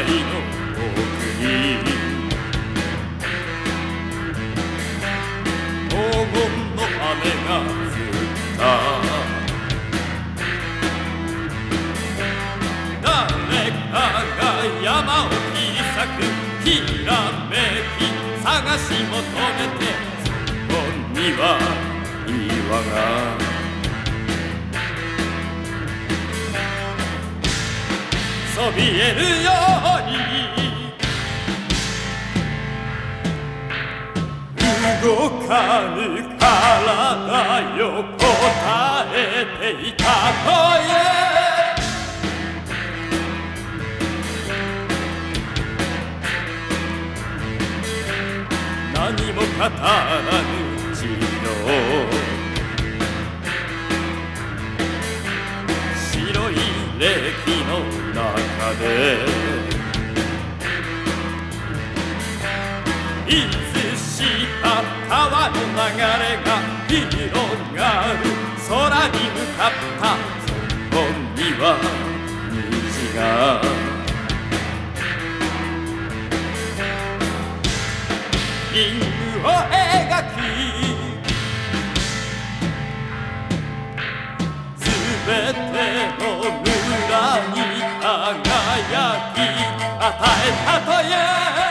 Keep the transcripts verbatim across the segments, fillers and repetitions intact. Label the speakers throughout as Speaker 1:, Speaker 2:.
Speaker 1: 帯の奥に黄金の雨が降った誰かが山を切り裂くひらめき探し求めてそこには岩がそびえるように動かぬ体よ答えていた声何も語らぬ地の白い歴の中でいつしか川の流れが広がる空に向かったそこには虹がリングを描きすべての村に輝き与えたという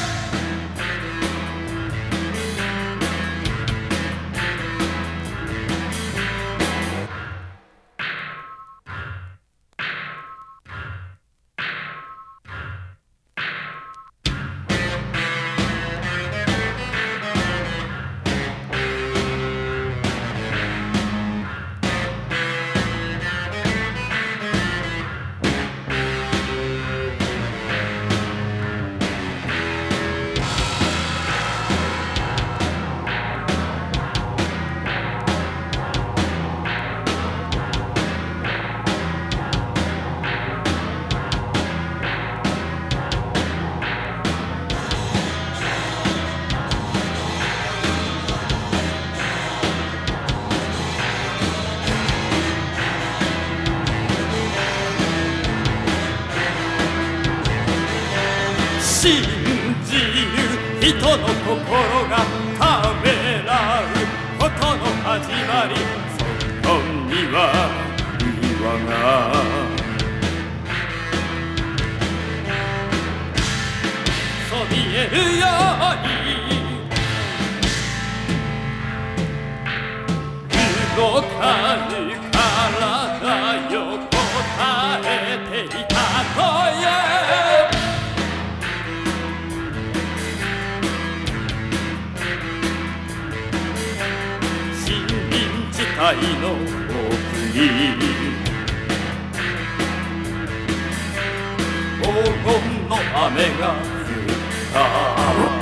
Speaker 1: 信じる人の心がためらうことの始まりそこには岩がそびえるように動かぬ体よ答えていたという愛の奥に黄金の雨が降った